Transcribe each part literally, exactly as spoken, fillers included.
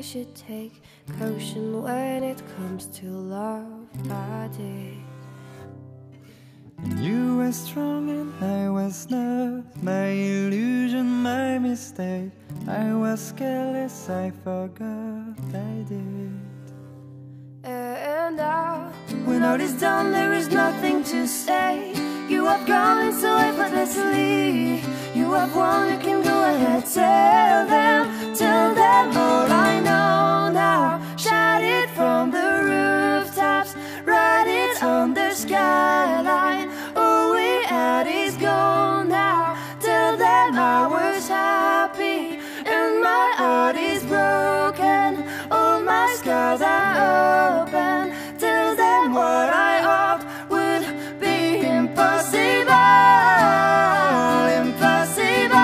should take caution when it comes to love. I did. You were strong and I was not. My illusion, my mistake. I was careless, I forgot I did. And now, when all is done, there is nothing to say. You have gone so effortlessly. You have won, you can go ahead. Tell them, tell them all I know now. Shout it from the rooftops, write it on the skyline. All we had is gone now. Tell them I was happy and my heart is broken. All my scars are open. Tell them what I hoped would be impossible. Impossible.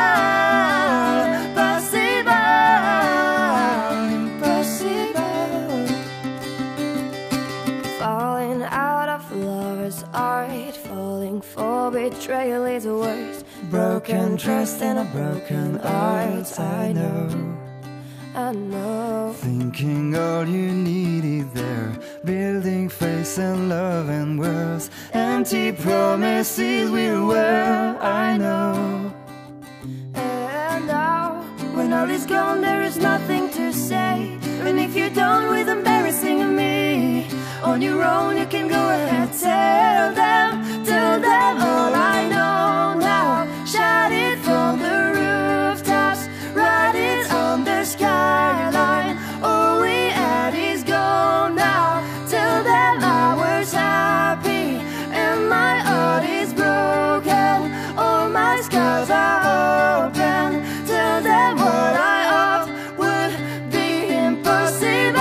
Possible. Impossible. Falling out of lovers' art. Falling for betrayal is worse. Broken trust and a broken heart. I know, I know. Thinking all you needed there. Building faith and love and words. Empty promises we were, I know. And now, when all is gone, there is nothing to say. And if you're done with embarrassing me, on your own you can go ahead. Tell them, tell them all I know now. Shout it from the rooftops, write it on the skyline. All we had is gone now. Tell them I was happy and my heart is broken. All my scars are open. Tell them what I hoped would be impossible.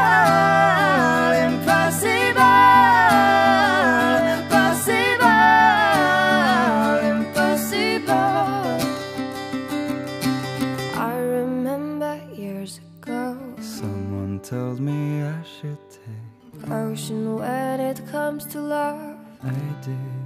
Someone told me I should take caution when it comes to love. I did.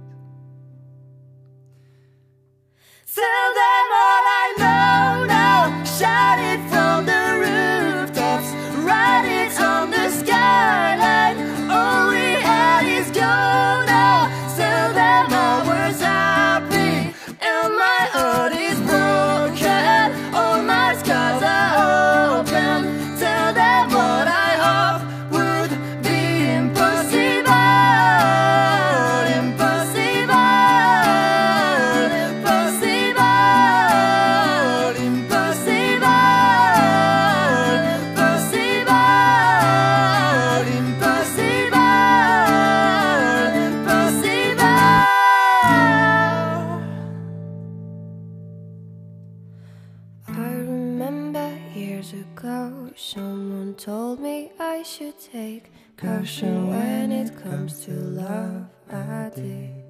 Tell them all I know now. Shout it from the rooftops, write it on the skyline. All we had is gone now. Tell them I was happy and my heart is broken. All my scars are open. Tell them what I hope would be impossible. Impossible. Impossible. Impossible. Possible. Impossible. Possible. I remember years ago, someone told me I should take caution when it comes to love. I did.